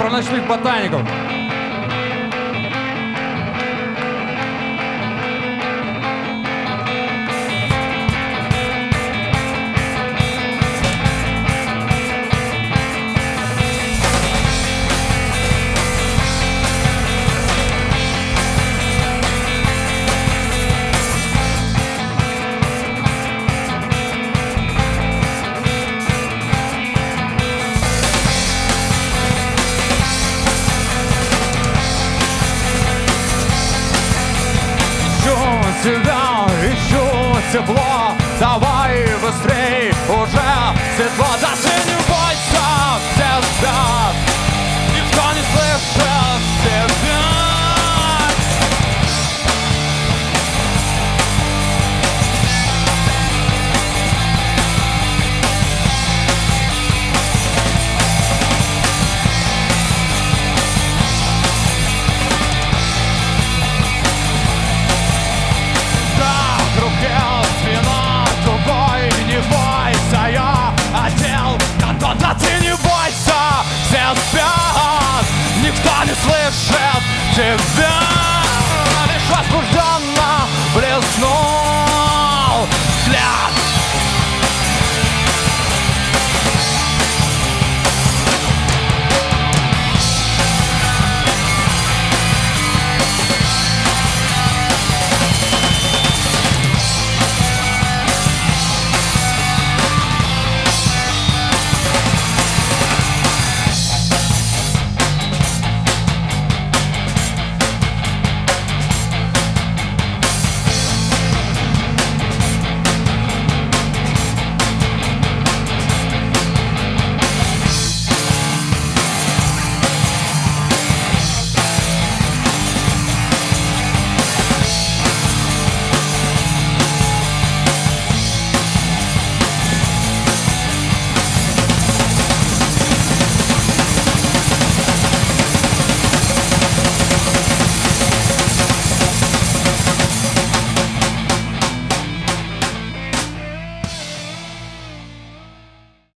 про ночных ботаников. Тебя ищу тепло, давай быстрей, уже светло. Да ты не бойся, все спят, никто не слышит тебя. Да ты не бойся, все спят, никто не слышит тебя. Лишь возбуждает